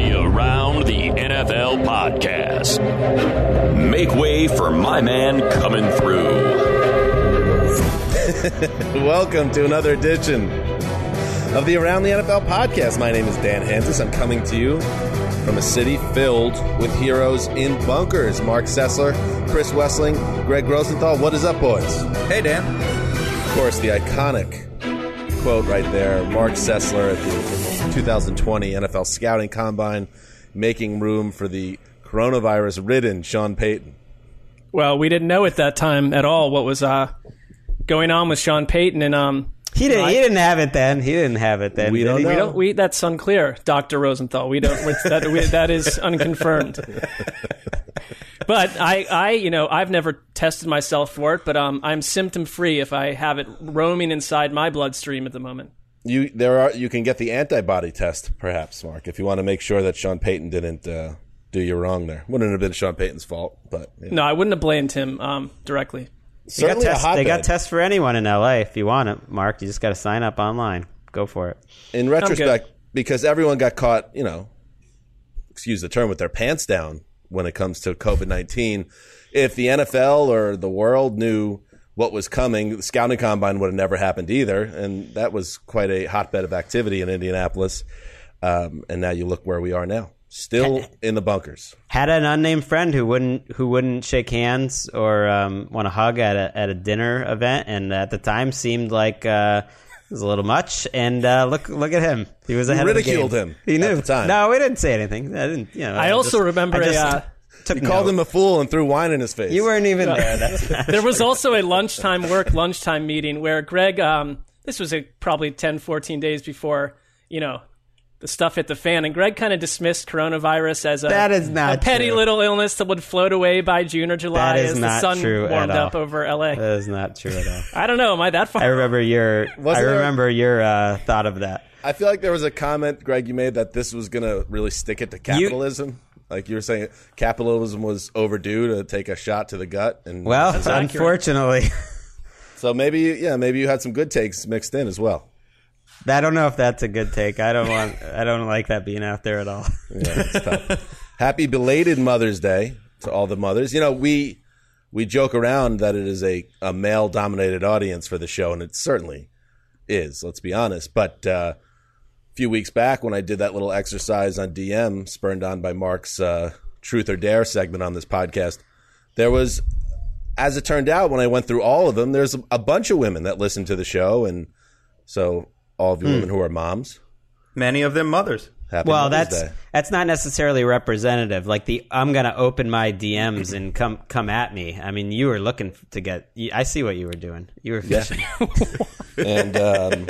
the Around the NFL podcast. Make way for my man coming through. Welcome to another edition of the Around the NFL podcast. My name is Dan Hansis. I'm coming to you from a city filled with heroes in bunkers. Mark Sessler, Chris Wessling, Greg Rosenthal. What is up, boys? Hey, Dan. Of course, the iconic quote right there, Mark Sessler at the 2020 NFL Scouting Combine, making room for the coronavirus-ridden Sean Payton. Well, we didn't know at that time at all what was going on with Sean Payton, and he didn't have it then. He didn't have it then. We don't know. That's unclear, Dr. Rosenthal. We don't. That is unconfirmed. But I've never tested myself for it, but I'm symptom free if I have it roaming inside my bloodstream at the moment. You can get the antibody test, perhaps, Mark, if you want to make sure that Sean Payton didn't do you wrong there. Wouldn't have been Sean Payton's fault, but yeah. No, I wouldn't have blamed him directly. Certainly they got tests for anyone in LA if you want it, Mark. You just got to sign up online. Go for it. In retrospect, because everyone got caught, excuse the term, with their pants down when it comes to COVID-19. If the NFL or the world knew what was coming, the Scouting Combine would have never happened either. And that was quite a hotbed of activity in Indianapolis. And now you look where we are now. Still in the bunkers. Had an unnamed friend who wouldn't shake hands or want to hug at a dinner event, and at the time seemed like it was a little much. And look at him; he was ahead of the game. Ridiculed him. He knew. At the time. No, we didn't say anything. I didn't. I also remember you called him a fool and threw wine in his face. You weren't even there. There was also a lunchtime meeting where Greg. This was probably 10, 14 days before the stuff hit the fan, and Greg kind of dismissed coronavirus as a petty little illness that would float away by June or July as the sun warmed up over LA. That is not true at all. I don't know. Am I that far? I remember your thought of that. I feel like there was a comment, Greg, you made that this was going to really stick it to capitalism. Like you were saying, capitalism was overdue to take a shot to the gut. And well, unfortunately. So maybe you had some good takes mixed in as well. I don't know if that's a good take. I don't like that being out there at all. Yeah, it's tough. Happy belated Mother's Day to all the mothers. We joke around that it is a male-dominated audience for the show, and it certainly is, let's be honest. But a few weeks back when I did that little exercise on DM, spurned on by Mark's Truth or Dare segment on this podcast, there was, as it turned out, when I went through all of them, there's a bunch of women that listen to the show, and so all of you women who are moms. Many of them mothers. Happy Mother's Day. That's not necessarily representative. Like I'm going to open my DMs and come at me. I mean, you were looking to get. I see what you were doing. You were fishing. Yeah. And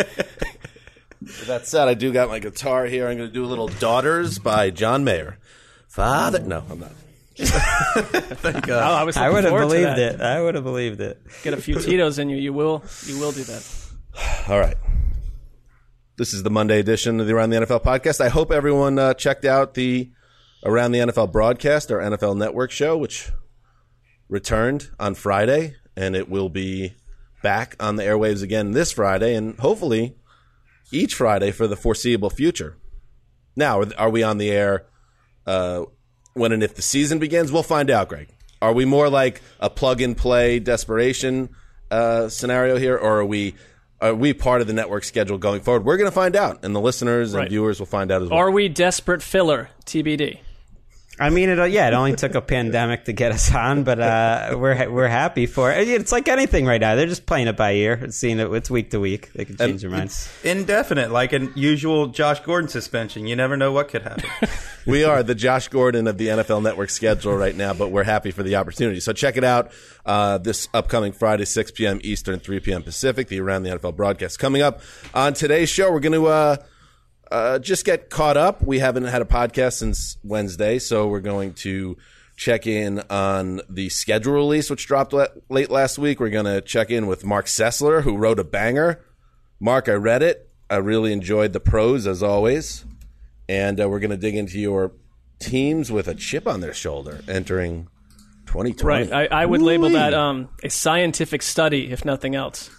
with that said, I do got my guitar here. I'm going to do a little "Daughters" by John Mayer. Father, no, I'm not. Thank God. I would have believed it. I would have believed it. Get a few Tito's in you. You will do that. All right. This is the Monday edition of the Around the NFL podcast. I hope everyone checked out the Around the NFL broadcast, our NFL Network show, which returned on Friday, and it will be back on the airwaves again this Friday, and hopefully each Friday for the foreseeable future. Now, are we on the air when and if the season begins? We'll find out, Greg. Are we more like a plug-and-play desperation scenario here, or are we part of the network schedule going forward? We're going to find out, and the listeners and viewers will find out as well. Are we desperate filler? TBD. I mean, it only took a pandemic to get us on, but we're happy for it. It's like anything right now. They're just playing it by ear. It's week to week. They can change their minds. It's indefinite, like an usual Josh Gordon suspension. You never know what could happen. We are the Josh Gordon of the NFL Network schedule right now, but we're happy for the opportunity. So check it out this upcoming Friday, 6 p.m. Eastern, 3 p.m. Pacific, the Around the NFL broadcast. Coming up on today's show, we're going to just get caught up. We haven't had a podcast since Wednesday, so we're going to check in on the schedule release, which dropped late last week. We're going to check in with Mark Sessler, who wrote a banger. Mark, I read it. I really enjoyed the prose, as always. And we're going to dig into your teams with a chip on their shoulder entering 2020. Right. I would label that a scientific study, if nothing else.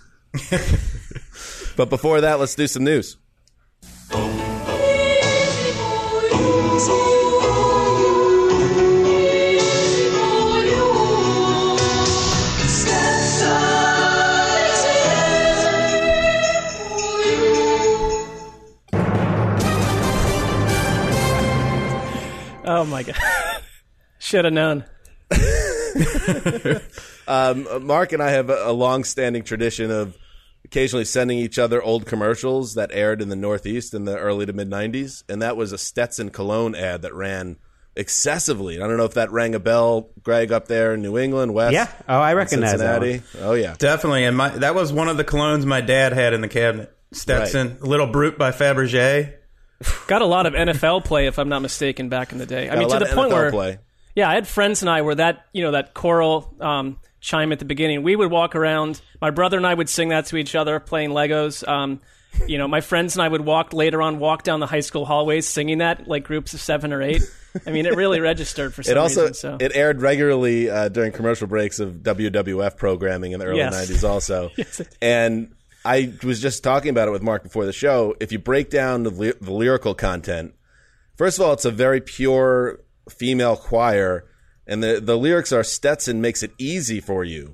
But before that, let's do some news. Oh my God. Should have known. Mark and I have a long-standing tradition of occasionally sending each other old commercials that aired in the Northeast in the early to mid-'90s, and that was a Stetson cologne ad that ran excessively. I don't know if that rang a bell, Greg, up there in New England, West. Yeah. Oh, I recognize that Cincinnati. Oh, yeah. Definitely. And that was one of the colognes my dad had in the cabinet. Stetson, Little Brute by Fabergé. Got a lot of NFL play, if I'm not mistaken, back in the day. I Got mean, a to lot the of point NFL where, play. yeah, I had friends and I where that choral chime at the beginning. We would walk around. My brother and I would sing that to each other, playing Legos. My friends and I would walk down the high school hallways singing that, like groups of 7 or 8. I mean, it really registered for some reason. So. It aired regularly during commercial breaks of WWF programming in the early 90s also. Yes. And I was just talking about it with Mark before the show. If you break down the lyrical content, first of all, it's a very pure female choir, and the lyrics are Stetson makes it easy for you.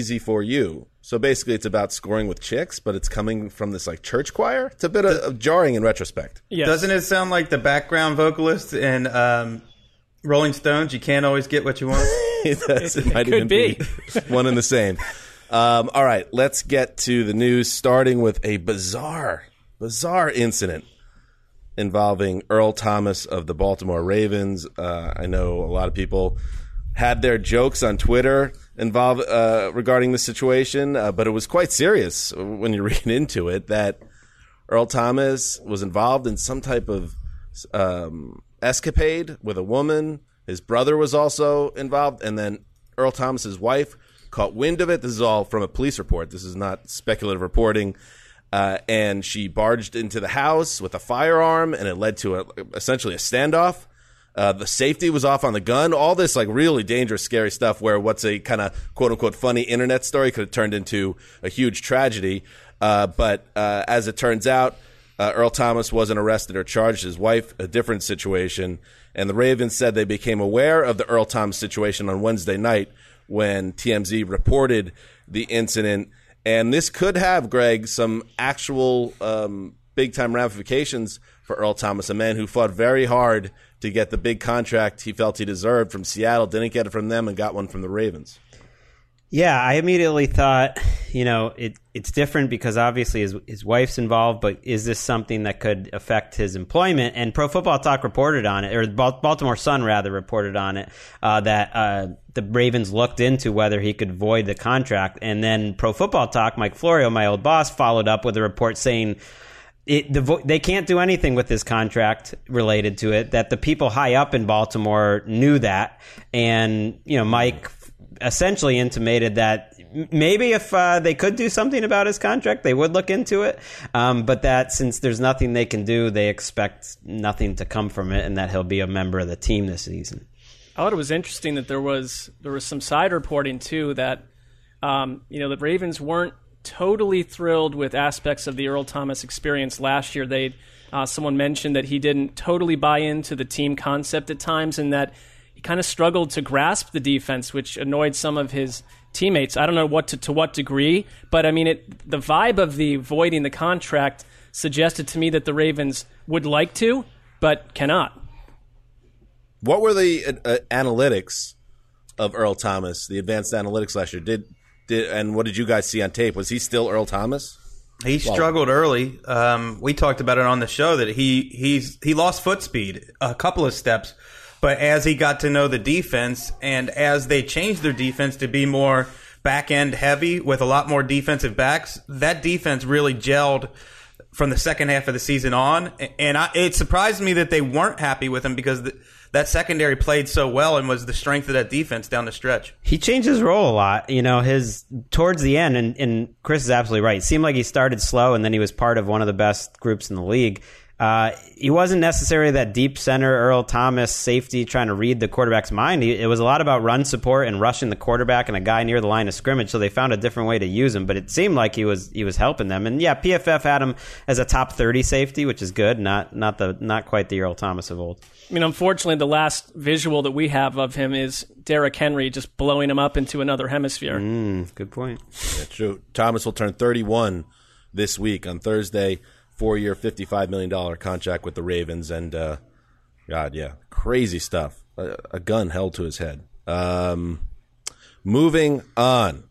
So basically it's about scoring with chicks, but it's coming from this like church choir. It's a bit of jarring in retrospect. Yes. Doesn't it sound like the background vocalist in Rolling Stones? You can't always get what you want. It might could even be one and the same. All right, let's get to the news, starting with a bizarre incident involving Earl Thomas of the Baltimore Ravens. I know a lot of people had their jokes on Twitter regarding the situation, but it was quite serious when you read into it that Earl Thomas was involved in some type of escapade with a woman. His brother was also involved, and then Earl Thomas's wife caught wind of it. This is all from a police report. This is not speculative reporting. And she barged into the house with a firearm, and it led to essentially a standoff. The safety was off on the gun. All this like really dangerous, scary stuff where what's a kind of quote-unquote funny internet story could have turned into a huge tragedy. But as it turns out, Earl Thomas wasn't arrested or charged. His wife, a different situation. And the Ravens said they became aware of the Earl Thomas situation on Wednesday night when TMZ reported the incident. And this could have, Greg, some actual big-time ramifications for Earl Thomas, a man who fought very hard to get the big contract he felt he deserved from Seattle, didn't get it from them, and got one from the Ravens. Yeah, I immediately thought, it's different because obviously his wife's involved, but is this something that could affect his employment? And Pro Football Talk reported on it, or Baltimore Sun rather reported on it, that the Ravens looked into whether he could void the contract. And then Pro Football Talk, Mike Florio, my old boss, followed up with a report saying they can't do anything with this contract related to it, that the people high up in Baltimore knew that. And, Mike essentially intimated that maybe if they could do something about his contract, they would look into it. But that since there's nothing they can do, they expect nothing to come from it and that he'll be a member of the team this season. I thought it was interesting that there was some side reporting, too, that the Ravens weren't totally thrilled with aspects of the Earl Thomas experience last year. Someone mentioned that he didn't totally buy into the team concept at times and that he kind of struggled to grasp the defense, which annoyed some of his teammates. I don't know to what degree, but I mean, the vibe of the voiding the contract suggested to me that the Ravens would like to, but cannot. What were the analytics of Earl Thomas, the advanced analytics last year? And what did you guys see on tape? Was he still Earl Thomas? He struggled early. We talked about it on the show that he lost foot speed a couple of steps. But as he got to know the defense and as they changed their defense to be more back-end heavy with a lot more defensive backs, that defense really gelled from the second half of the season on. And it surprised me that they weren't happy with him because that secondary played so well and was the strength of that defense down the stretch. He changed his role a lot, his towards the end, and Chris is absolutely right. It seemed like he started slow and then he was part of one of the best groups in the league. He wasn't necessarily that deep center, Earl Thomas safety trying to read the quarterback's mind. It was a lot about run support and rushing the quarterback and a guy near the line of scrimmage, so they found a different way to use him, but it seemed like he was helping them. And yeah, PFF had him as a top 30 safety, which is good, not quite the Earl Thomas of old. I mean, unfortunately, the last visual that we have of him is Derrick Henry just blowing him up into another hemisphere. Good point. Yeah, true. Thomas will turn 31 this week on Thursday. 4-year, $55 million contract with the Ravens, and God, yeah, crazy stuff. A gun held to his head. Moving on.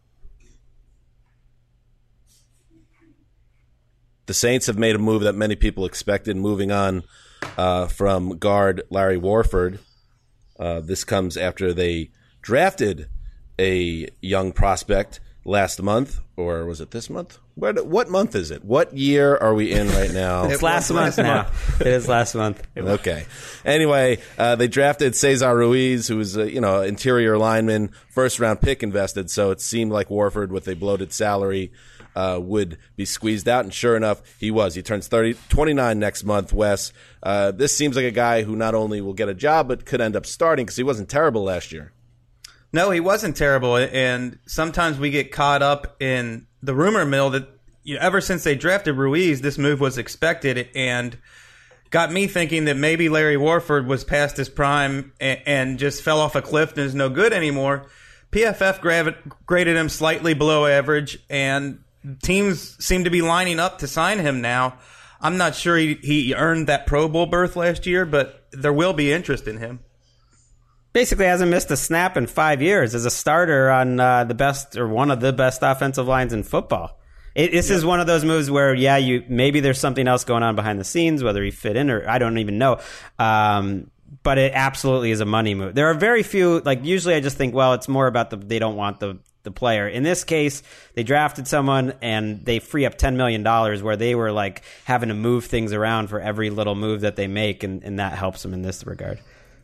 The Saints have made a move that many people expected, moving on from guard Larry Warford. This comes after they drafted a young prospect last month, or was it this month? What month is it? What year are we in right now? It's last month now. It is last month. Okay. Anyway, they drafted Cesar Ruiz, who was interior lineman, first-round pick invested, so it seemed like Warford, with a bloated salary, would be squeezed out, and sure enough, he was. He turns 29 next month, Wes. This seems like a guy who not only will get a job, but could end up starting, because he wasn't terrible last year. No, he wasn't terrible, and sometimes we get caught up in the rumor mill that ever since they drafted Ruiz, this move was expected, and got me thinking that maybe Larry Warford was past his prime and just fell off a cliff and is no good anymore. PFF graded him slightly below average, and teams seem to be lining up to sign him now. I'm not sure he earned that Pro Bowl berth last year, but there will be interest in him. Basically hasn't missed a snap in 5 years as a starter on the best or one of the best offensive lines in football. This is one of those moves where, maybe there's something else going on behind the scenes, whether he fit in or I don't even know. But it absolutely is a money move. There are very few, usually I just think, well, it's more about they don't want the player. In this case, they drafted someone and they free up $10 million where they were having to move things around for every little move that they make, and that helps them in this regard.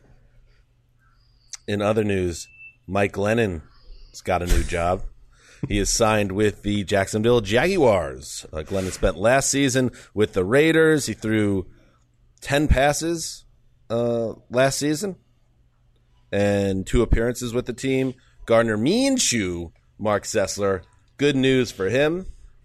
In other news, Mike Glennon has got a new job. He is signed with the Jacksonville Jaguars. Glennon spent last season with the Raiders. He threw 10 passes last season and 2 appearances with the team. Gardner Minshew, Mark Sessler, good news for him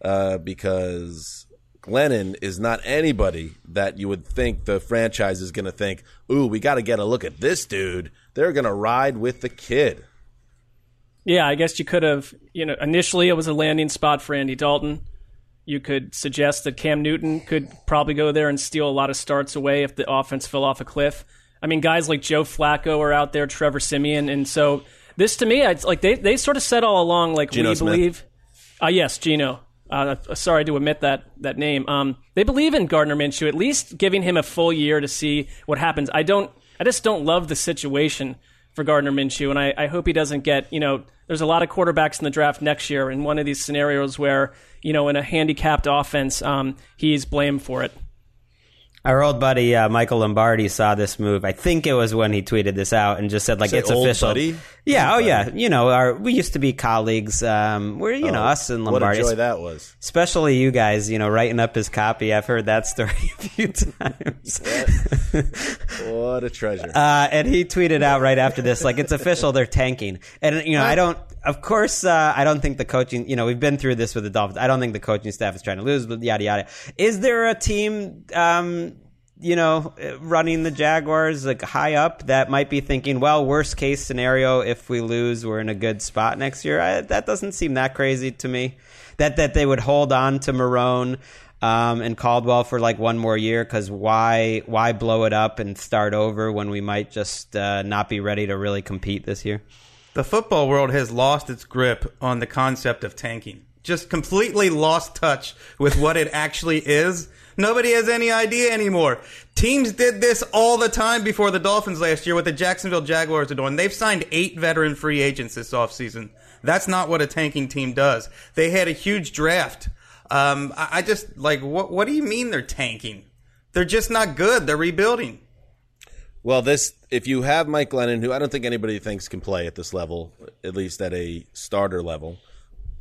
because Glennon is not anybody that you would think the franchise is going to think, ooh, we got to get a look at this dude. They're going to ride with the kid. Yeah, I guess you could have, initially it was a landing spot for Andy Dalton. You could suggest that Cam Newton could probably go there and steal a lot of starts away if the offense fell off a cliff. I mean, guys like Joe Flacco are out there, Trevor Siemian, and so this to me, it's they sort of said all along, Geno we Smith. believe. Yes, Geno. Sorry to omit that name. They believe in Gardner Minshew, at least giving him a full year to see what happens. I just don't love the situation for Gardner Minshew, and I hope he doesn't get, there's a lot of quarterbacks in the draft next year, in one of these scenarios where, in a handicapped offense, he's blamed for it. Our old buddy Michael Lombardi saw this move. I think it was when he tweeted this out and just said, it's official. Buddy? Yeah, old oh buddy. yeah. We used to be colleagues. We're us and Lombardi. What a joy that was. Especially you guys, writing up his copy. I've heard that story a few times. What a treasure. And he tweeted out right after this, it's official, they're tanking. And I don't think the coaching, we've been through this with the Dolphins. I don't think the coaching staff is trying to lose, but yada, yada. Is there a team, running the Jaguars high up that might be thinking, well, worst case scenario, if we lose, we're in a good spot next year? That doesn't seem that crazy to me. That they would hold on to Marrone and Caldwell for one more year, because why blow it up and start over when we might just not be ready to really compete this year? The football world has lost its grip on the concept of tanking. Just completely lost touch with what it actually is. Nobody has any idea anymore. Teams did this all the time before the Dolphins last year, what the Jacksonville Jaguars are doing. They've signed 8 veteran free agents this offseason. That's not what a tanking team does. They had a huge draft. I just, what do you mean they're tanking? They're just not good. They're rebuilding. Well, if you have Mike Glennon, who I don't think anybody thinks can play at this level, at least at a starter level,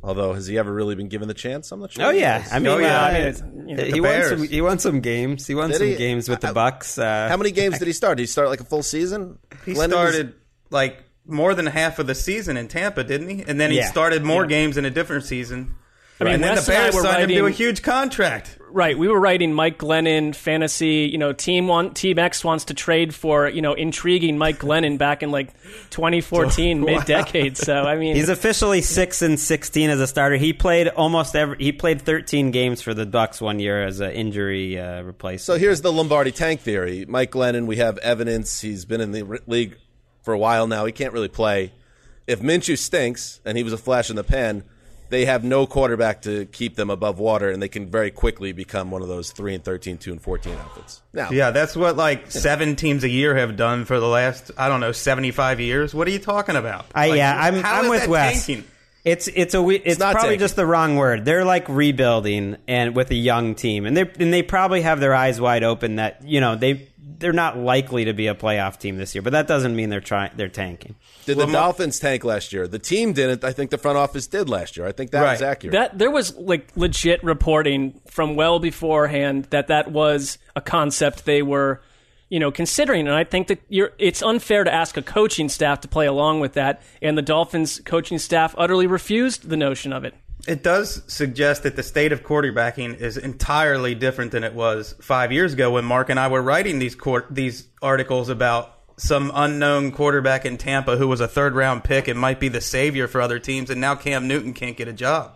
Although, has he ever really been given the chance? I'm not sure. Oh yeah, I mean, he won some games. He won some games with the Bucks. How many games did he start? Did he start like a full season? He started like more than half of the season in Tampa, didn't he? And then he started more games in a different season. I mean, and then the Bears signed him to a huge contract. Right, we were writing Mike Glennon fantasy. Team X wants to trade for intriguing Mike Glennon back in like 2014, mid-decade. So I mean, he's officially 6-16 as a starter. He played He played 13 games for the Bucks one year as an injury replacement. So here's the Lombardi tank theory. Mike Glennon, we have evidence. He's been in the league for a while now. He can't really play. If Minshew stinks and he was a flash in the pan, they have no quarterback to keep them above water, and they can very quickly become one of those 3-13, 2-14 outfits. Now, yeah, that's what 7 teams a year have done for the last 75 years. What are you talking about? I'm with Wes. Tanking? It's probably tanking. just the wrong word. They're like rebuilding and with a young team, and they probably have their eyes wide open that they're not likely to be a playoff team this year, but that doesn't mean they're tanking. Did the Dolphins tank last year? The team didn't. I think the front office did last year. I think that was accurate. There was legit reporting from well beforehand that was a concept they were considering, and I think that it's unfair to ask a coaching staff to play along with that, and the Dolphins coaching staff utterly refused the notion of it. It does suggest that the state of quarterbacking is entirely different than it was 5 years ago when Mark and I were writing these articles about some unknown quarterback in Tampa who was a third-round pick and might be the savior for other teams, and now Cam Newton can't get a job.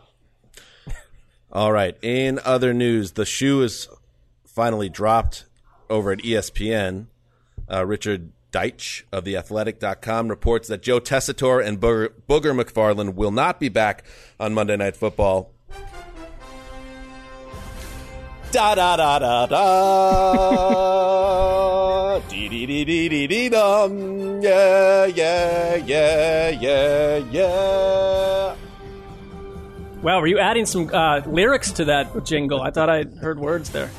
All right. In other news, the shoe is finally dropped over at ESPN. Richard Deitch of TheAthletic.com reports that Joe Tessitore and Booger McFarland will not be back on Monday Night Football. Da da da da da. Dee dee dee dee dee dee dum. Yeah yeah yeah yeah yeah. Wow, were you adding some lyrics to that jingle? I thought I heard words there.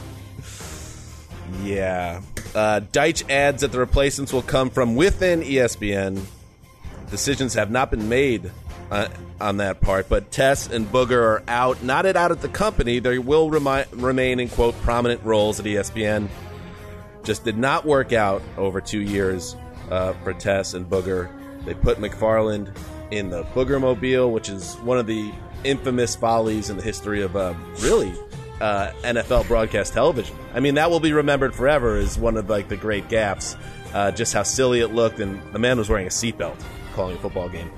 Yeah. Deitch adds that the replacements will come from within ESPN. Decisions have not been made on that part, but Tess and Booger are out. Not out at the company. They will remain in, quote, prominent roles at ESPN. Just did not work out over 2 years for Tess and Booger. They put McFarland in the Boogermobile, which is one of the infamous follies in the history of NFL broadcast television. I mean, that will be remembered forever as one of the great gaffes. Just how silly it looked, and the man was wearing a seatbelt calling a football game.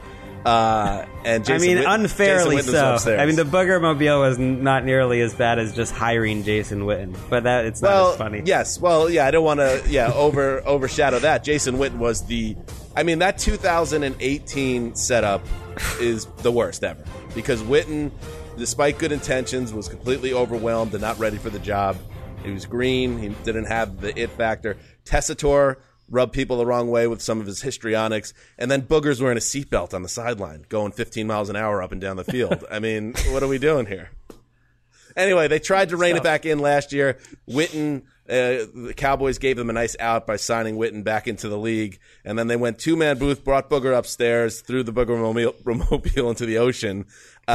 And Jason unfairly Jason so. Upstairs. I mean, the Boogermobile was not nearly as bad as just hiring Jason Witten, but it's not as funny. Yes, well, yeah, I don't want to overshadow that. Jason Witten was that 2018 setup is the worst ever because Witten, despite good intentions, was completely overwhelmed and not ready for the job. He was green. He didn't have the it factor. Tessitore rubbed people the wrong way with some of his histrionics. And then Booger's wearing a seatbelt on the sideline, going 15 miles an hour up and down the field. I mean, what are we doing here? Anyway, they tried to rein it back in last year. Witten, the Cowboys gave them a nice out by signing Witten back into the league. And then they went two-man booth, brought Booger upstairs, threw the Boogermobile into the ocean.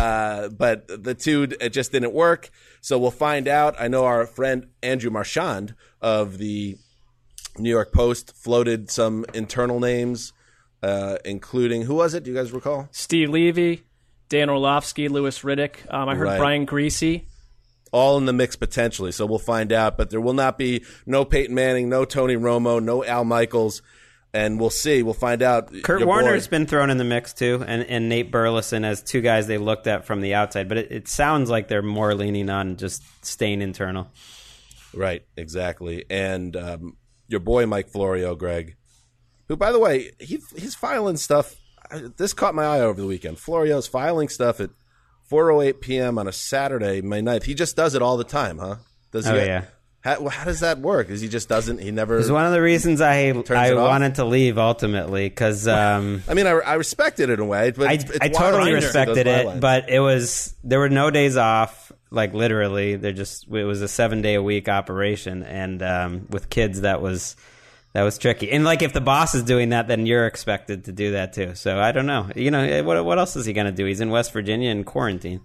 But the two, it just didn't work. So we'll find out. I know our friend Andrew Marchand of the New York Post floated some internal names, including, who was it? Do you guys recall? Steve Levy, Dan Orlovsky, Louis Riddick. I heard Brian Greasy. All in the mix potentially, so we'll find out. But there will not be no Peyton Manning, no Tony Romo, no Al Michaels. And we'll see. We'll find out. Kurt Warner's been thrown in the mix, too, and Nate Burleson as two guys they looked at from the outside. But it sounds like they're more leaning on just staying internal. Right, exactly. And your boy Mike Florio, Greg, who, by the way, he's filing stuff. This caught my eye over the weekend. Florio's filing stuff at 4:08 p.m. on a Saturday, May 9th. He just does it all the time, huh? Yeah. How does that work? Is he just doesn't? He never. It's one of the reasons I wanted to leave ultimately because I mean I respected it in a way, but I totally respected it. But there were no days off. Like literally, it was a 7-day-a-week operation, and with kids that was That was tricky. And like if the boss is doing that, then you're expected to do that too. So I don't know. You know, what else is he going to do? He's in West Virginia in quarantine.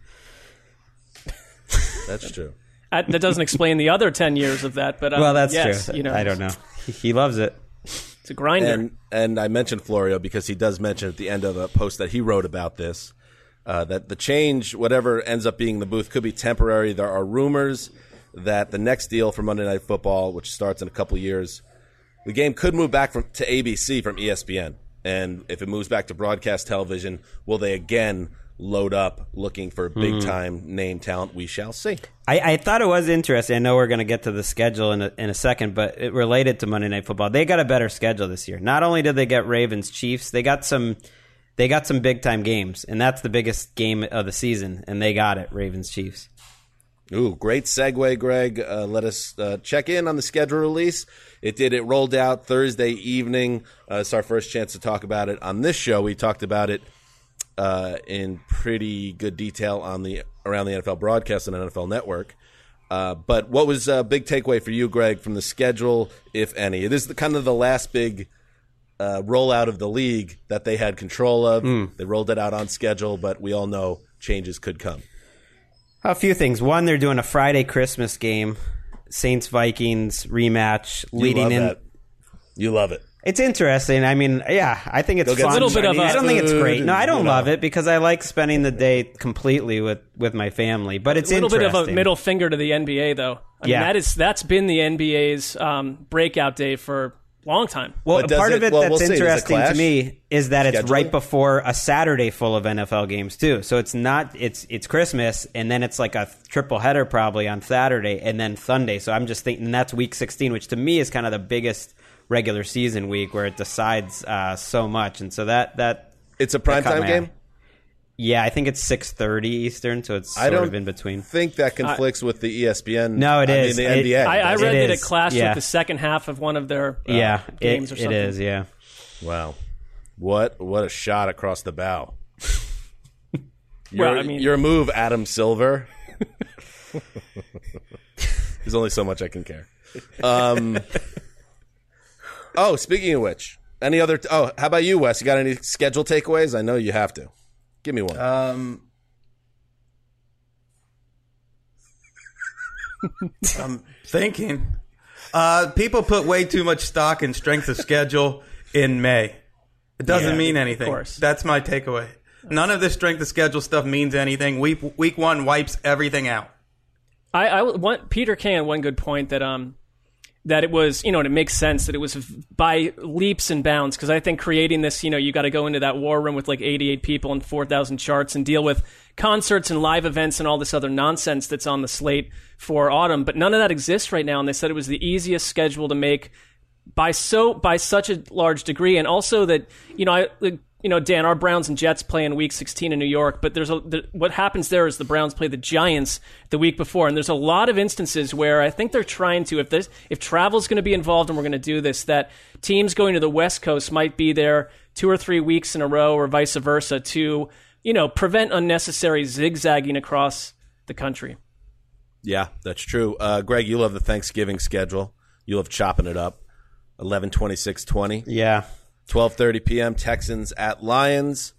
That's true. That doesn't explain the other 10 years of that, but well, that's yes, true. You know, I don't know. He loves it. It's a grinder. And I mentioned Florio because he does mention at the end of a post that he wrote about this, that the change, whatever ends up being the booth, could be temporary. There are rumors that the next deal for Monday Night Football, which starts in a couple of years, the game could move back to ABC from ESPN. And if it moves back to broadcast television, will they again load up looking for big-time name talent? We shall see. I thought it was interesting. I know we're going to get to the schedule in a second, but it related to Monday Night Football. They got a better schedule this year. Not only did they get Ravens Chiefs, they got some big-time games, and that's the biggest game of the season, and they got it, Ravens Chiefs. Ooh, great segue, Greg. Let us check in on the schedule release. It rolled out Thursday evening. It's our first chance to talk about it on this show. We talked about it in pretty good detail on the Around the NFL broadcast on NFL Network. But what was a big takeaway for you, Greg, from the schedule, if any? It is kind of the last big rollout of the league that they had control of. They rolled it out on schedule, but we all know changes could come. A few things. One, they're doing a Friday Christmas game, Saints-Vikings rematch, leading in. You love it. It's interesting. I mean, yeah, I think it's fun. A little bit of I don't think it's great. No, I don't love it it because I like spending the day completely with my family. But it's a little interesting. bit of a middle finger to the NBA, though. I mean, that's been the NBA's breakout day for a long time. Well, part of it that's interesting to me is that it's scheduling right before a Saturday full of NFL games too. So it's not it's Christmas and then it's like a triple header probably on Saturday and then Sunday. So I'm just thinking that's week 16, which to me is kind of the biggest regular season week where it decides so much. And so that it's a primetime game. Yeah, I think it's 6:30 Eastern, so it's sort of in between. I think that conflicts with the ESPN. No, it is. The NBA. I read that it clashed with the second half of one of their games or something. It is, yeah. Wow. What a shot across the bow. Well, your move, Adam Silver. There's only so much I can care. Oh, speaking of which, any other... how about you, Wes? You got any schedule takeaways? I know you have to. Give me one. I'm thinking. People put way too much stock in strength of schedule in May. It doesn't mean anything. Of course. That's my takeaway. None of this strength of schedule stuff means anything. Week one wipes everything out. I want Peter Kay had one good point that it was, and it makes sense that it was by leaps and bounds, because I think creating this, you got to go into that war room with like 88 people and 4,000 charts and deal with concerts and live events and all this other nonsense that's on the slate for autumn. But none of that exists right now, and they said it was the easiest schedule to make by such a large degree, and also that, Dan, our Browns and Jets play in Week 16 in New York, but what happens there is the Browns play the Giants the week before, and there's a lot of instances where I think they're trying to, if travel's going to be involved and we're going to do this, that teams going to the West Coast might be there 2 or 3 weeks in a row or vice versa to, prevent unnecessary zigzagging across the country. Yeah, that's true. Greg, you love the Thanksgiving schedule. You love chopping it up. 11-26-20. Yeah. 12:30 p.m. Texans at Lions,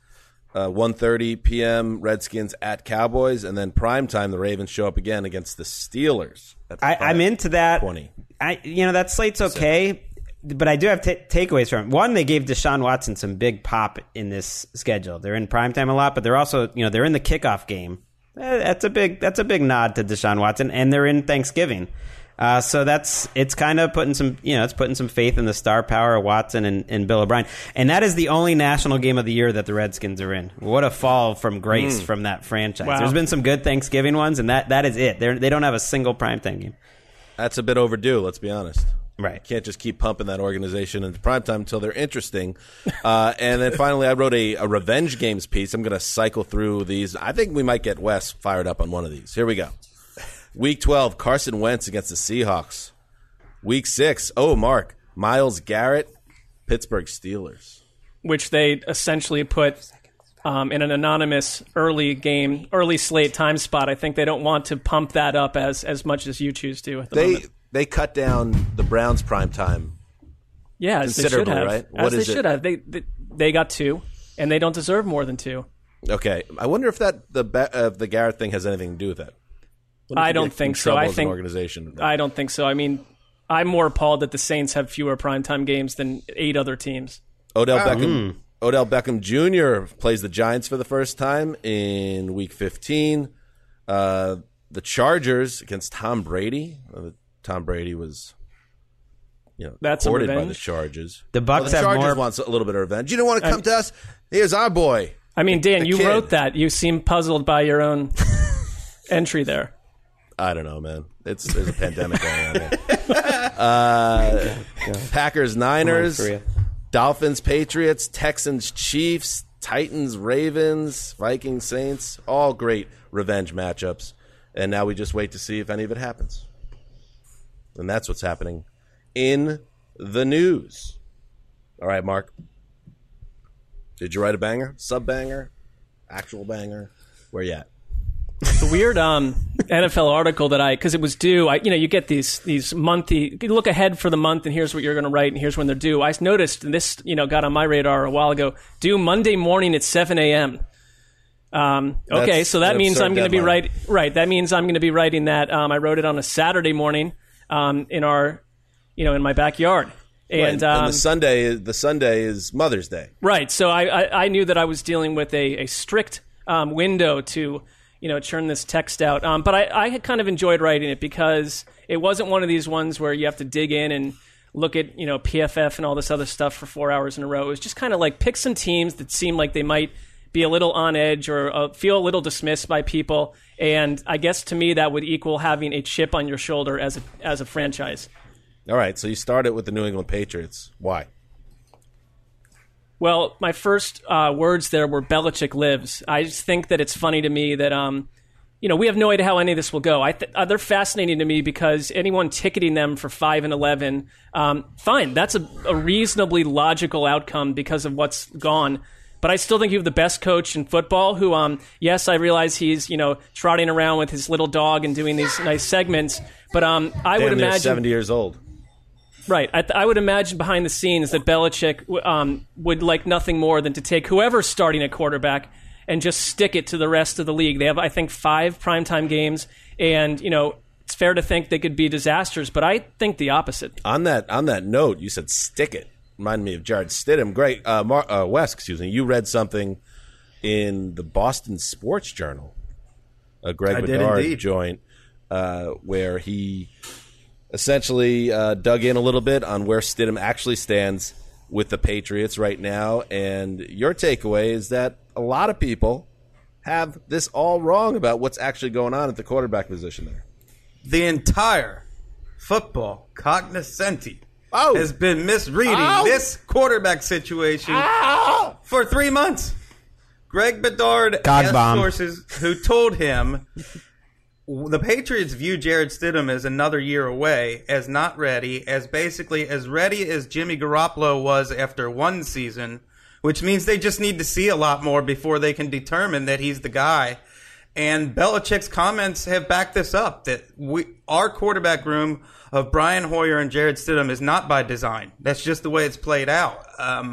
1:30 p.m. Redskins at Cowboys, and then primetime the Ravens show up again against the Steelers. I'm into that. 20. That slate's okay, but I do have takeaways from it. One, they gave Deshaun Watson some big pop in this schedule. They're in primetime a lot, but they're also they're in the kickoff game. That's a big nod to Deshaun Watson, and they're in Thanksgiving. So it's kind of putting some faith in the star power of Watson and Bill O'Brien. And that is the only national game of the year that the Redskins are in. What a fall from grace from that franchise. Wow. There's been some good Thanksgiving ones, and that is it. They don't have a single primetime game. That's a bit overdue, let's be honest. Right. You can't just keep pumping that organization into primetime until they're interesting. And then finally, I wrote a revenge games piece. I'm going to cycle through these. I think we might get Wes fired up on one of these. Here we go. Week 12, Carson Wentz against the Seahawks. Week 6, Mark, Myles Garrett, Pittsburgh Steelers. Which they essentially put in an anonymous early slate time spot. I think they don't want to pump that up as much as you choose to at the moment. They cut down the Browns' prime time Yeah, as they should Considerably, have. right? As What they is it? should have. They got 2, and they don't deserve more than 2. Okay, I wonder if the Garrett thing has anything to do with that. I don't think so. I think organization. I don't think so. I mean, I'm more appalled that the Saints have fewer primetime games than 8 other teams. Odell Beckham Jr. plays the Giants for the first time in Week 15. The Chargers against Tom Brady. Tom Brady was, That's a courted by revenge. the Chargers. The Bucs the have Chargers more. wants a little bit of revenge. You don't want to come to us? Here's our boy. I mean, Dan, the you kid. wrote that. You seem puzzled by your own entry there. I don't know, man. There's a pandemic going on here. Packers, Niners, Dolphins, Patriots, Texans, Chiefs, Titans, Ravens, Vikings, Saints. All great revenge matchups. And now we just wait to see if any of it happens. And that's what's happening in the news. All right, Mark. Did you write a banger? Sub-banger? Actual banger? Where you at? The weird NFL article that because it was due, you get these monthly, you look ahead for the month and here's what you're going to write and here's when they're due. I noticed, and this, got on my radar a while ago, due Monday morning at 7 a.m. Okay, so that means I'm going to be right. That means I'm going to be writing that. I wrote it on a Saturday morning in my backyard. And the Sunday is Mother's Day. Right. So I knew that I was dealing with a strict window to churn this text out. But I had kind of enjoyed writing it because it wasn't one of these ones where you have to dig in and look at PFF and all this other stuff for 4 hours in a row. It was just kind of like pick some teams that seemed like they might be a little on edge or feel a little dismissed by people. And I guess to me that would equal having a chip on your shoulder as a franchise. All right, so you started with the New England Patriots. Why? Well, my first words there were Belichick lives. I just think that it's funny to me that, we have no idea how any of this will go. They're fascinating to me because anyone ticketing them for 5-11, fine, that's a reasonably logical outcome because of what's gone. But I still think you have the best coach in football who, yes, I realize he's, trotting around with his little dog and doing these nice segments. But I would imagine 70 years old. Right. I would imagine behind the scenes that Belichick would like nothing more than to take whoever's starting at quarterback and just stick it to the rest of the league. They have, I think, 5 primetime games, and, it's fair to think they could be disasters, but I think the opposite. On that note, you said stick it. Reminded me of Jared Stidham. Great. Wes, you read something in the Boston Sports Journal, a Greg Bedard joint, where he essentially dug in a little bit on where Stidham actually stands with the Patriots right now. And your takeaway is that a lot of people have this all wrong about what's actually going on at the quarterback position there. The entire football cognoscenti has been misreading this quarterback situation for 3 months. Greg Bedard asked sources who told him the Patriots view Jared Stidham as another year away, as not ready, as basically as ready as Jimmy Garoppolo was after one season, which means they just need to see a lot more before they can determine that he's the guy. And Belichick's comments have backed this up, that our quarterback room of Brian Hoyer and Jared Stidham is not by design. That's just the way it's played out.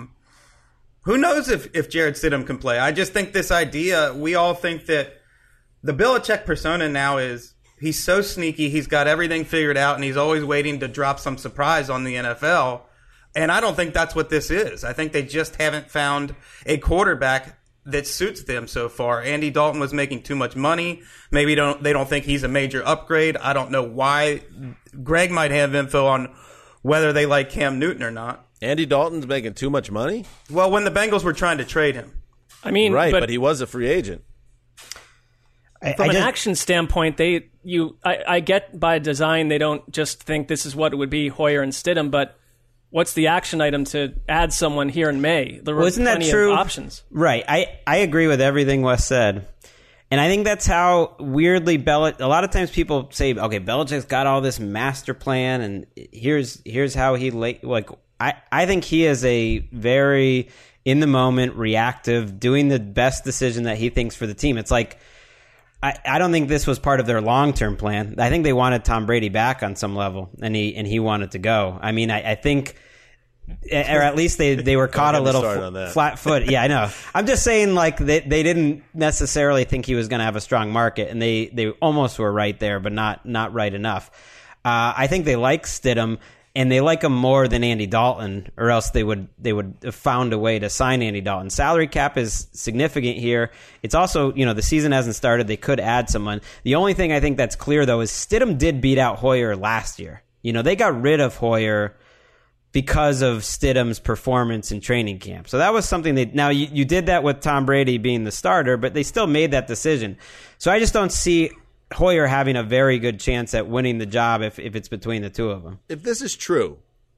Who knows if Jared Stidham can play? I just think this idea, we all think that the Belichick persona now is he's so sneaky, he's got everything figured out, and he's always waiting to drop some surprise on the NFL. And I don't think that's what this is. I think they just haven't found a quarterback that suits them so far. Andy Dalton was making too much money. Maybe they don't think he's a major upgrade. I don't know why. Greg might have info on whether they like Cam Newton or not. Andy Dalton's making too much money? Well, when the Bengals were trying to trade him. I mean, right, but he was a free agent. From an action standpoint, I get by design they don't just think this is what it would be, Hoyer and Stidham, but what's the action item to add someone here in May? There were plenty of options. Right. I agree with everything Wes said. And I think that's how weirdly a lot of times people say, okay, Belichick's got all this master plan and here's how he I think he is a very in the moment, reactive, doing the best decision that he thinks for the team. It's like I don't think this was part of their long-term plan. I think they wanted Tom Brady back on some level, and he wanted to go. I mean, I think or at least they were caught a little flat foot. Yeah, I know. I'm just saying, like, they didn't necessarily think he was going to have a strong market, and they almost were right there, but not right enough. I think they like Stidham, and they like him more than Andy Dalton, or else they would have found a way to sign Andy Dalton. Salary cap is significant here. It's also, the season hasn't started. They could add someone. The only thing I think that's clear, though, is Stidham did beat out Hoyer last year. They got rid of Hoyer because of Stidham's performance in training camp. So that was something now you did that with Tom Brady being the starter, but they still made that decision. So I just don't see Hoyer having a very good chance at winning the job if it's between the two of them. If this is true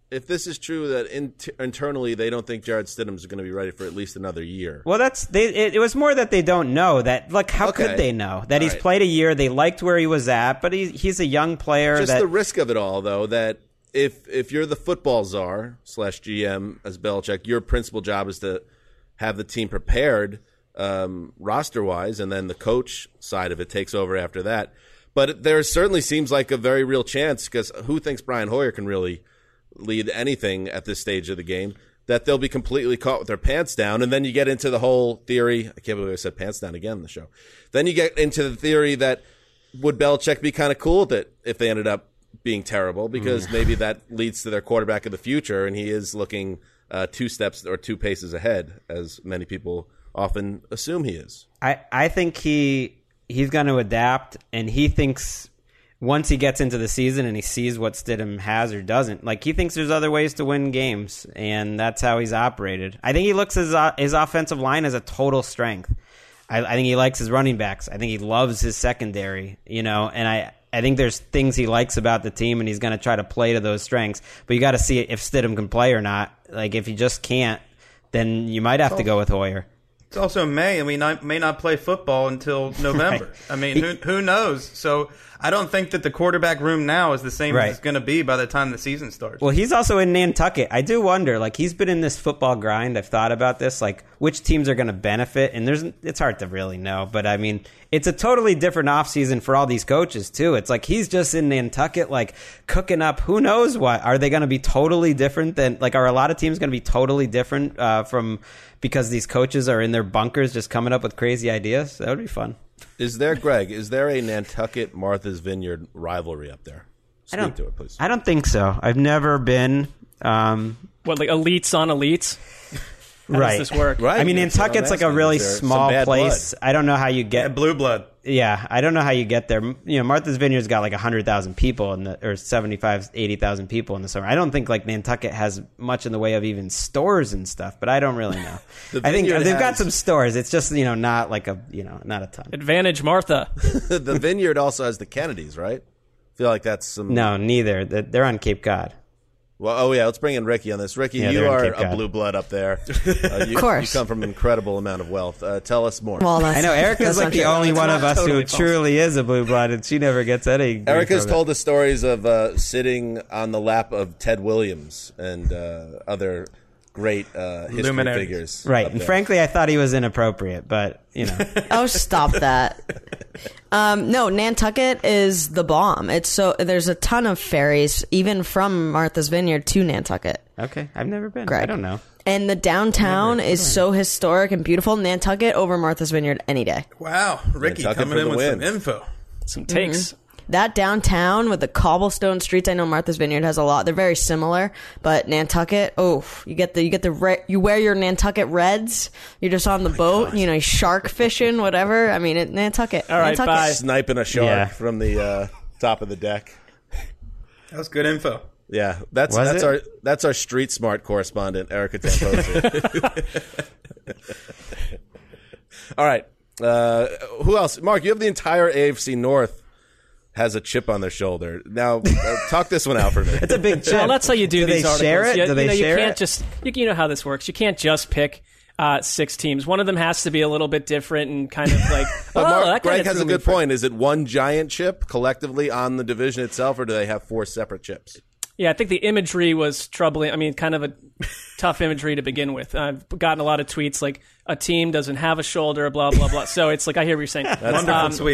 that internally they don't think Jarrett Stidham is going to be ready for at least another year. Well, it was more that they don't know that. Like, how could they know that he's played a year? They liked where he was at, but he's a young player. Just the risk of it all, though, that if you're the football czar / GM as Belichick, your principal job is to have the team prepared roster-wise, and then the coach side of it takes over after that. But there certainly seems like a very real chance, because who thinks Brian Hoyer can really lead anything at this stage of the game, that they'll be completely caught with their pants down. And then you get into the whole theory, I can't believe I said pants down again in the show. Then you get into the theory that would Belichick be kind of cool with it if they ended up being terrible, because maybe that leads to their quarterback of the future, and he is looking 2 steps or 2 paces ahead, as many people often assume he is. I think he's going to adapt, and he thinks once he gets into the season and he sees what Stidham has or doesn't, like, he thinks there's other ways to win games, and that's how he's operated. I think he looks at his offensive line as a total strength. I think he likes his running backs. I think he loves his secondary, and I think there's things he likes about the team, and he's going to try to play to those strengths. But you got to see if Stidham can play or not. Like, if he just can't, then you might have to go with Hoyer. It's also May, and we may not play football until November. Right. I mean, who knows? So I don't think that the quarterback room now is the same as it's going to be by the time the season starts. Well, he's also in Nantucket. I do wonder, like, he's been in this football grind. I've thought about this, like, which teams are going to benefit, and it's hard to really know. But, I mean, it's a totally different offseason for all these coaches, too. It's like he's just in Nantucket, like, cooking up who knows what. Are they going to be totally different than, like, are a lot of teams going to be totally different from because these coaches are in their bunkers just coming up with crazy ideas? That would be fun. Is there a Nantucket Martha's Vineyard rivalry up there? Speak to it, please. I don't think so. I've never been. What, like elites on elites? How does this work? Right. I mean, Nantucket's like a really small place. Blood? I don't know how you get blue blood. Yeah, I don't know how you get there. Martha's Vineyard's got like 100,000 people or 75, 80,000 people in the summer. I don't think like Nantucket has much in the way of even stores and stuff, but I don't really know. I think they've got some stores. It's just, not like not a ton. Advantage Martha. The Vineyard also has the Kennedys, right? I feel like that's some... No, neither. They're on Cape Cod. Well, let's bring in Ricky on this. Ricky, you are a blue blood up there. Of course. You come from an incredible amount of wealth. Tell us more. Well, I know Erica's like the only one of us who truly is a blue blood, and she never gets any. Erica's told us stories of sitting on the lap of Ted Williams and other great history figures. Right, and frankly, I thought he was inappropriate, but, Oh, stop that. No, Nantucket is the bomb. There's a ton of ferries, even from Martha's Vineyard to Nantucket. Okay, I've never been. Greg. I don't know. And the downtown is so historic and beautiful. Nantucket over Martha's Vineyard any day. Wow, Ricky Nantucket coming in with some info. Some takes. Mm-hmm. That downtown with the cobblestone streets, I know Martha's Vineyard has a lot. They're very similar, but Nantucket, you wear your Nantucket Reds. You're just on the boat, shark fishing, whatever. I mean, Nantucket. All right, Nantucket. bye. Sniping a shark from the top of the deck. That was good info. Yeah, that's our street smart correspondent, Erica Tamposi. All right, who else? Mark, you have the entire AFC North has a chip on their shoulder. Now, talk this one out for me. It's a big chip. Well, that's how you do these articles. Share it? Do they share you can't it? just. You know how this works. You can't just pick 6 teams. One of them has to be a little bit different and kind of like. Mark, Greg has a good point. Is it one giant chip collectively on the division itself, or do they have 4 separate chips? Yeah, I think the imagery was troubling. I mean, kind of a tough imagery to begin with. I've gotten a lot of tweets like a team doesn't have a shoulder, blah, blah, blah. So it's like, I hear what you're saying. Wonderful tweets.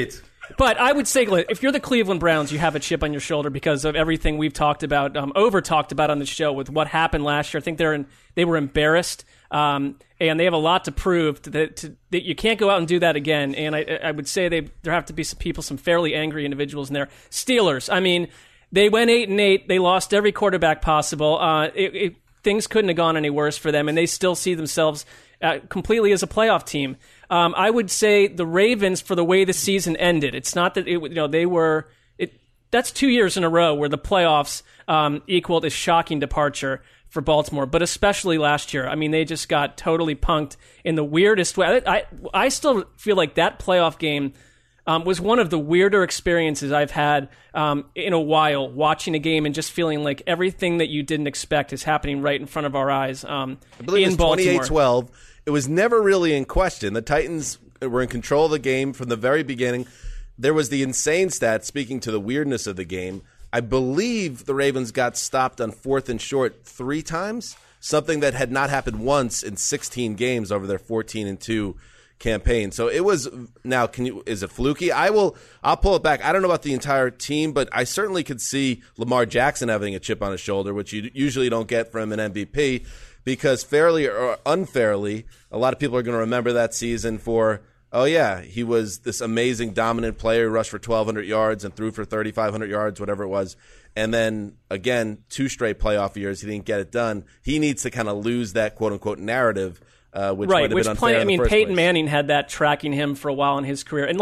But I would say, if you're the Cleveland Browns, you have a chip on your shoulder because of everything we've talked about, over-talked about on the show with what happened last year. I think they were embarrassed, and they have a lot to prove that you can't go out and do that again. And I would say there have to be some fairly angry individuals in there. Steelers, I mean, they went 8-8. They lost every quarterback possible. Things couldn't have gone any worse for them, and they still see themselves completely as a playoff team. I would say the Ravens, for the way the season ended, it's not that they were. That's 2 years in a row where the playoffs equaled a shocking departure for Baltimore, but especially last year. I mean, they just got totally punked in the weirdest way. I still feel like that playoff game was one of the weirder experiences I've had in a while, watching a game and just feeling like everything that you didn't expect is happening right in front of our eyes. I believe in it was 28-12. It was never really in question. The Titans were in control of the game from the very beginning. There was the insane stat, speaking to the weirdness of the game. I believe the Ravens got stopped on 4th and short 3 times, something that had not happened once in 16 games over their 14-2 campaign. So it was. Now, is it fluky? I'll pull it back. I don't know about the entire team, but I certainly could see Lamar Jackson having a chip on his shoulder, which you usually don't get from an MVP, because fairly or unfairly, a lot of people are going to remember that season for, oh yeah, he was this amazing dominant player who rushed for 1,200 yards and threw for 3,500 yards, whatever it was. And then, again, 2 straight playoff years, he didn't get it done. He needs to kind of lose that quote-unquote narrative, which might have been unfair in the first Peyton place. Manning had that tracking him for a while in his career. And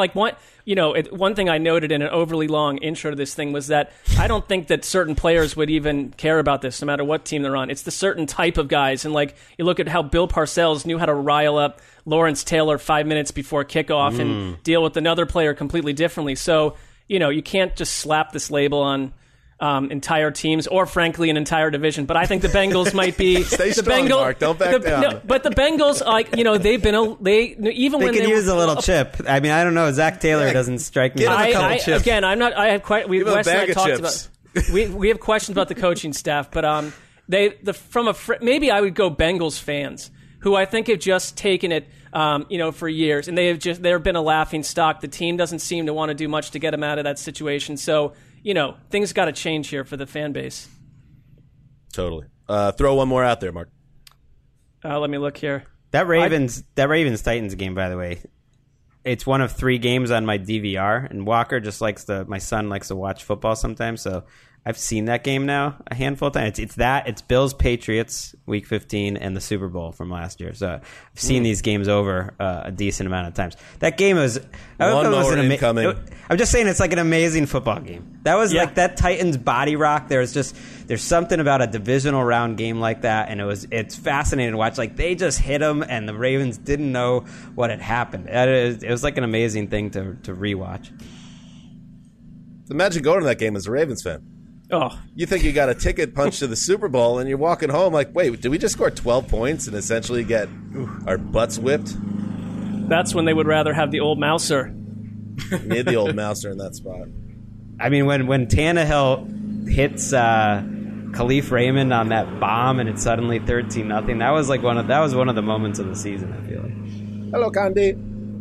one thing I noted in an overly long intro to this thing was that I don't think that certain players would even care about this, no matter what team they're on. It's the certain type of guys. And you look at how Bill Parcells knew how to rile up Lawrence Taylor 5 minutes before kickoff and deal with another player completely differently. So, you can't just slap this label on entire teams or, frankly, an entire division. But I think the Bengals might be Stay strong, Mark. Don't back down. No, but the Bengals, they've been when could use a little chip. I mean, I don't know. Zach Taylor doesn't strike me. Give him a couple chips. Again, I'm not. I have quite. Give him a Wes and I bag of talked chips. about. We have questions about the coaching staff, but maybe I would go Bengals fans who I think have just taken it, for years, and they've been a laughing stock. The team doesn't seem to want to do much to get them out of that situation. So, things got to change here for the fan base. Totally. Throw one more out there, Mark. Let me look here. That Ravens Titans game, by the way, it's one of 3 games on my DVR, and Walker my son likes to watch football sometimes, so I've seen that game now a handful of times. It's Bills Patriots Week 15 and the Super Bowl from last year. So I've seen these games over a decent amount of times. That game was incoming. I'm just saying it's like an amazing football game. That was like that Titans body rock. There's something about a divisional round game like that, and it's fascinating to watch. Like, they just hit them, and the Ravens didn't know what had happened. It was like an amazing thing to rewatch. Imagine going to that game as a Ravens fan. Oh, You think you got a ticket punched to the Super Bowl, and you're walking home like, wait, did we just score 12 points and essentially get our butts whipped? that's when they would rather have the old Mouser. Need the old Mouser in that spot. I mean, when Tannehill hits Khalif Raymond on that bomb and it's suddenly 13-0, that was one of the moments of the season, I feel like. Hello, Candy.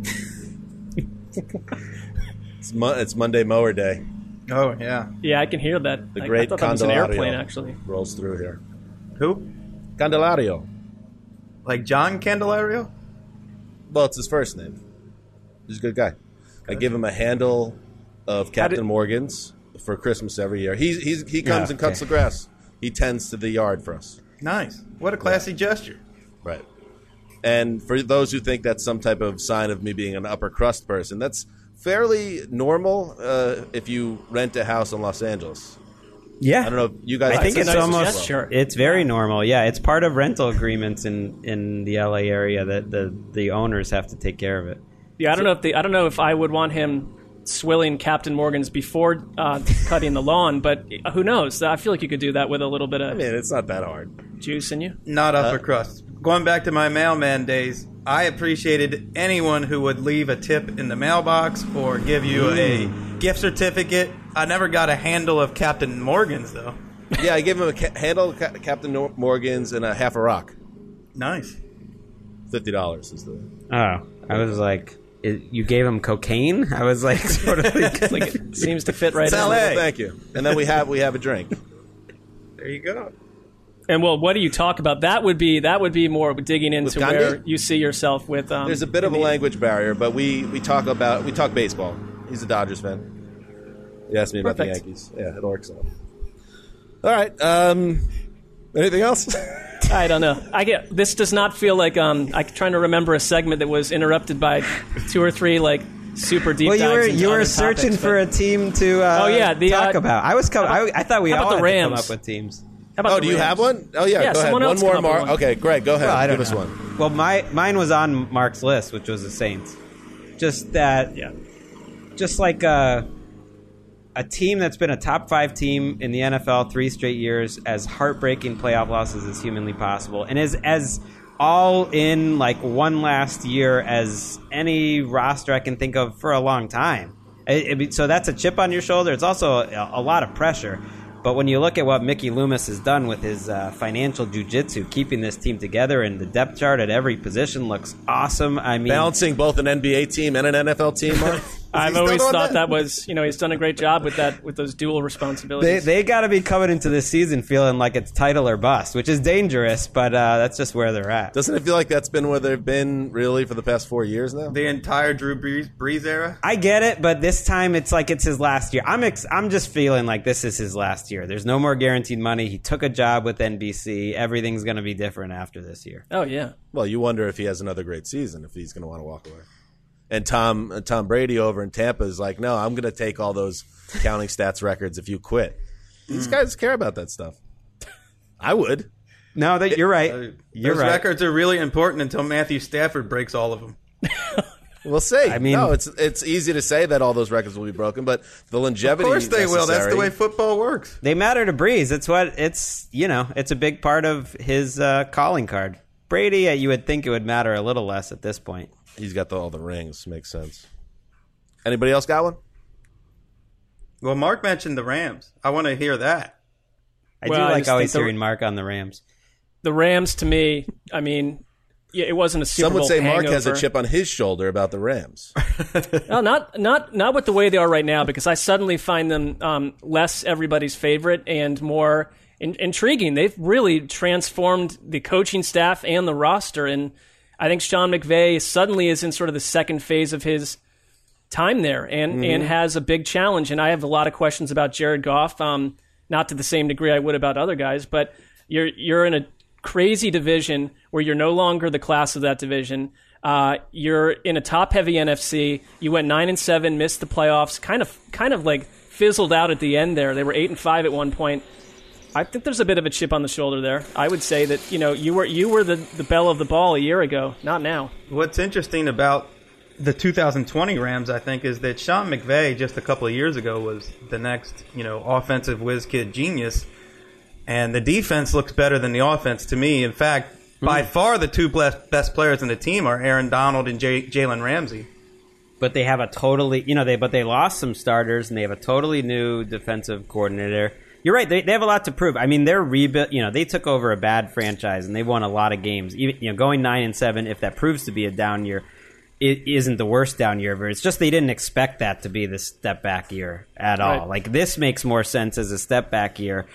It's Monday Mower Day. Oh, yeah. Yeah, I can hear that. The I great thought that was an Candelario airplane, actually. rolls through here. Who? Candelario. Like John Candelario? Well, it's his first name. He's a good guy. I give him a handle of Captain Morgan's for Christmas every year. He comes and cuts the grass. He tends to the yard for us. Nice. What a classy gesture. Right. And for those who think that's some type of sign of me being an upper crust person, that's fairly normal if you rent a house in Los Angeles. Yeah. I don't know if you guys... I think it's nice almost... gesture. It's very normal. Yeah, it's part of rental agreements in the LA area that the owners have to take care of it. Yeah, I don't know if I would want him swilling Captain Morgan's before cutting the lawn, but who knows? I feel like you could do that with a little bit of it's not that hard. juice in you. Not upper crust. Going back to my mailman days, I appreciated anyone who would leave a tip in the mailbox or give you a gift certificate. I never got a handle of Captain Morgan's, though. Yeah, I gave him a handle of Captain Morgan's and a half a rock. Nice. $50 is the... Oh, I was like... you gave him cocaine? I was like, sort of thinking, Like, it seems to fit right in. LA. Well, thank you. And then we have a drink. There you go. And well, what do you talk about? That would be more digging into Gandhi? where you see yourself with. There's a bit of a language barrier, but we talk baseball. He's a Dodgers fan. He asked me about the Perfect. Yankees. Yeah, it works out. All right. Anything else? I don't know. This does not feel like I'm trying to remember a segment that was interrupted by 2 or 3 like super deep well, dives. you were into searching topics, for but- a team to talk about. I thought we how about all the had to come Rams? up with teams. How about Oh, the do you Rams? have one? Oh, yeah. Yeah, Go ahead. someone One else more, come up with Mark. one. Okay, Greg, go ahead. Well, I don't Give us know. one. Well, mine was on Mark's list, which was the Saints. Just that, just like a team that's been a top 5 team in the NFL 3 straight years, as heartbreaking playoff losses as humanly possible, and is as all in like one last year as any roster I can think of for a long time. So that's a chip on your shoulder. It's also a lot of pressure. But when you look at what Mickey Loomis has done with his financial jiu-jitsu, keeping this team together, and the depth chart at every position looks awesome. I mean, Balancing both an NBA team and an NFL team, Mark? I've always thought that was, he's done a great job with that, with those dual responsibilities. they got to be coming into this season feeling like it's title or bust, which is dangerous, but that's just where they're at. Doesn't it feel like that's been where they've been really for the past 4 years now? The entire Drew Brees era. I get it, but this time it's like it's his last year. I'm just feeling like this is his last year. There's no more guaranteed money. He took a job with NBC. Everything's going to be different after this year. Oh, yeah. Well, you wonder if he has another great season, if he's going to want to walk away. And Tom Brady over in Tampa is like, no, I'm going to take all those counting stats records if you quit. These guys care about that stuff. I would. No, you're right. You're Those right. records are really important until Matthew Stafford breaks all of them. We'll see. I mean- no, it's easy to say that all those records will be broken, but the longevity. Of course they will. That's the necessary- way football works. They matter to Breeze. It's it's a big part of his calling card. Brady, you would think it would matter a little less at this point. He's got all the rings. Makes sense. Anybody else got one? Well, Mark mentioned the Rams. I want to hear that. I Well, do I like just always think the- hearing Mark on the Rams. The Rams, to me, I mean, it wasn't a Super Some would Bowl say Mark hangover. has a chip on his shoulder about the Rams. No, not with the way they are right now, because I suddenly find them less everybody's favorite and more intriguing. They've really transformed the coaching staff and the roster, and I think Sean McVay suddenly is in sort of the second phase of his time there and has a big challenge. And I have a lot of questions about Jared Goff, not to the same degree I would about other guys, but you're in a crazy division where you're no longer the class of that division. You're in a top-heavy NFC. You went 9-7, missed the playoffs, kind of like fizzled out at the end there. They were 8-5 at one point. I think there's a bit of a chip on the shoulder there. I would say that you were the belle of the ball a year ago, not now. What's interesting about the 2020 Rams, I think, is that Sean McVay just a couple of years ago was the next, offensive whiz kid genius, and the defense looks better than the offense to me. In fact, by far the two best players in the team are Aaron Donald and Jalen Ramsey. But they have a totally, they lost some starters and they have a totally new defensive coordinator. You're right. They have a lot to prove. I mean, they're rebuilt. They took over a bad franchise and they won a lot of games. Even, going 9-7, if that proves to be a down year, it isn't the worst down year ever. It's just they didn't expect that to be the step back year at all. Right. Like this makes more sense as a step back year.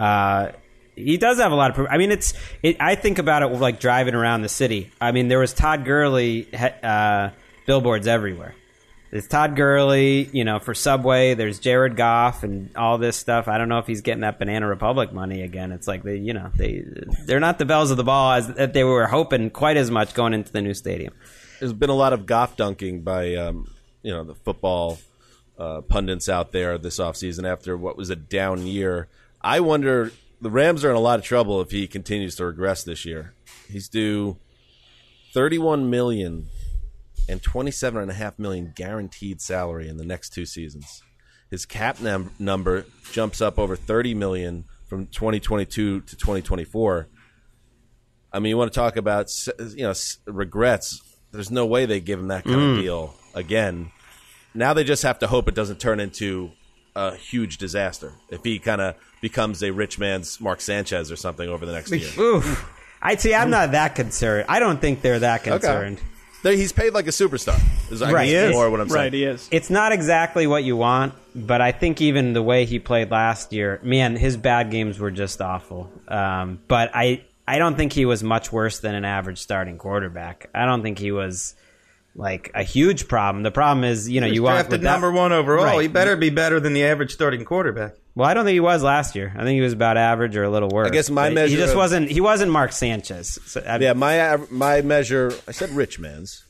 He does have a lot of proof. I mean, I think about it like driving around the city. I mean, there was Todd Gurley billboards everywhere. There's Todd Gurley, for Subway. There's Jared Goff and all this stuff. I don't know if he's getting that Banana Republic money again. It's like they're not the bells of the ball as that they were hoping quite as much going into the new stadium. There's been a lot of Goff dunking by the football pundits out there this offseason after what was a down year. I wonder, the Rams are in a lot of trouble if he continues to regress this year. He's due $31 million and $27.5 million guaranteed salary in the next 2 seasons. His cap number jumps up over $30 million from 2022 to 2024. I mean, you want to talk about regrets? There's no way they give him that kind of deal again. Now they just have to hope it doesn't turn into a huge disaster if he kind of becomes a rich man's Mark Sanchez or something over the next year. Oof. I'm not that concerned. I don't think they're that concerned. He's paid like a superstar. Is Right, he guess is. more what I'm saying. Right, he is. It's not exactly what you want, but I think even the way he played last year, man, his bad games were just awful. But I don't think he was much worse than an average starting quarterback. I don't think he was like a huge problem. The problem is, you He want drafted number 1 overall. Right. He better be better than the average starting quarterback. Well, I don't think he was last year. I think he was about average or a little worse. I guess my But measure he just of- wasn't. He wasn't Mark Sanchez. So, Yeah, my measure. I said rich man's.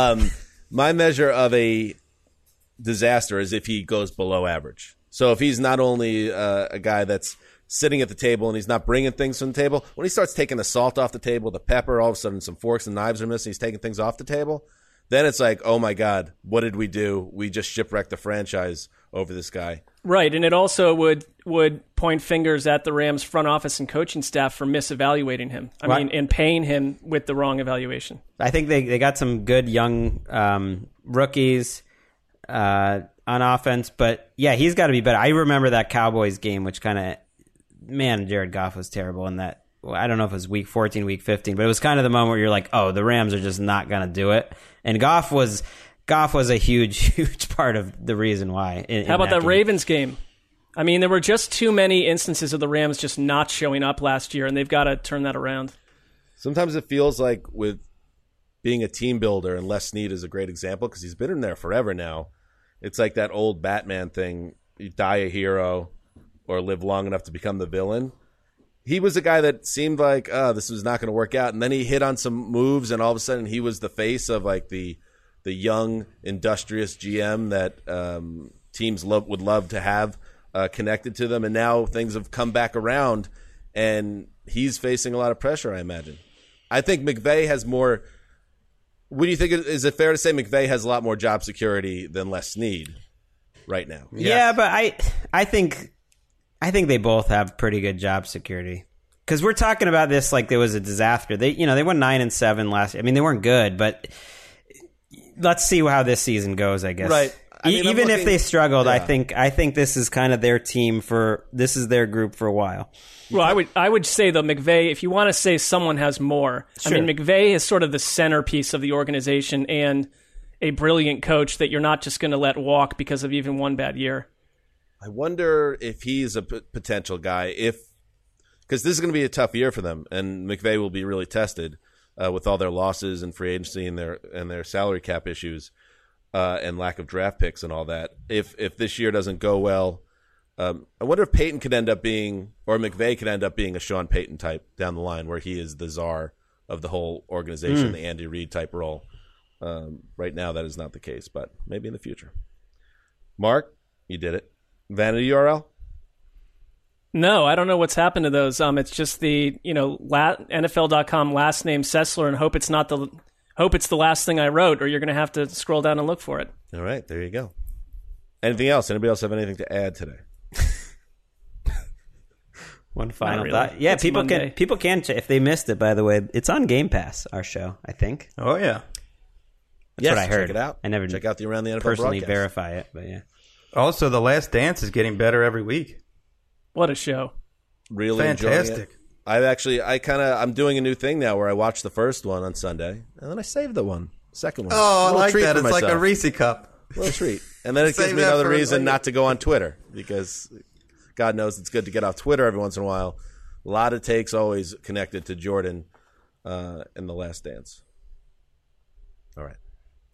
My measure of a disaster is if he goes below average. So if he's not only a guy that's sitting at the table and he's not bringing things from the table, when he starts taking the salt off the table, the pepper, all of a sudden some forks and knives are missing, he's taking things off the table, then it's like, oh my God, what did we do? We just shipwrecked the franchise over this guy. Right, and it also would point fingers at the Rams front office and coaching staff for misevaluating him. I mean, and paying him with the wrong evaluation. I think they got some good young rookies on offense, but yeah, he's got to be better. I remember that Cowboys game, which Jared Goff was terrible in that. Well, I don't know if it was week 14, week 15, but it was kind of the moment where you're like, oh, the Rams are just not going to do it. And Goff was a huge part of the reason why. How about that Ravens game? I mean, there were just too many instances of the Rams just not showing up last year, and they've got to turn that around. Sometimes it feels like with being a team builder, and Les Snead is a great example because he's been in there forever now. It's like that old Batman thing. You die a hero or live long enough to become the villain. He was a guy that seemed like, this was not going to work out. And then he hit on some moves, and all of a sudden he was the face of like the young, industrious GM that teams would love to have connected to them. And now things have come back around, and he's facing a lot of pressure, I imagine. I think McVay has more. What do you think? Is it fair to say McVay has a lot more job security than Les Snead right now? Yeah, but I think they both have pretty good job security. Because we're talking about this like there was a disaster. They won 9-7 last year. I mean, they weren't good, but let's see how this season goes, I guess. Right. I mean, Even if they struggled, yeah. I think this is kind of their team this is their group for a while. Well, I would say, though, McVay, if you want to say someone has more, Sure. I mean, McVay is sort of the centerpiece of the organization and a brilliant coach that you're not just going to let walk because of even one bad year. I wonder if he's a potential guy, because this is going to be a tough year for them, and McVay will be really tested with all their losses and free agency and their salary cap issues and lack of draft picks and all that. If this year doesn't go well, I wonder if Peyton could end up being, or McVay could end up being a Sean Payton type down the line, where he is the czar of the whole organization, the Andy Reid type role. Right now, that is not the case, but maybe in the future. Mark, you did it. Vanity URL? No, I don't know what's happened to those. It's just the NFL.com last name Sessler, and hope it's the last thing I wrote, or you're going to have to scroll down and look for it. All right, there you go. Anything else? Anybody else have anything to add today? One final really. thought. Yeah, It's people Monday. can if they missed it. By the way, it's on Game Pass. Our show, I think. Oh, yeah. That's what I heard. Check it out. I never check out the Around the NFL personally broadcast. verify it, but yeah. Also, The Last Dance is getting better every week. What a show. Really enjoying Fantastic. it. I'm doing a new thing now where I watch the first one on Sunday, and then I save the second one. Oh, I Little like treat that. for It's like a myself. Reese cup. Little treat. And then it gives Save me that another for reason like- not to go on Twitter, because God knows it's good to get off Twitter every once in a while. A lot of takes always connected to Jordan in The Last Dance. All right.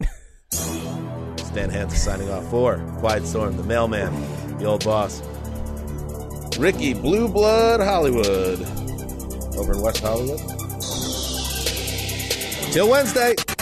Stan Hansen signing off for Quiet Storm, the mailman, the old boss. Ricky Blue Blood Hollywood over in West Hollywood. Till Wednesday.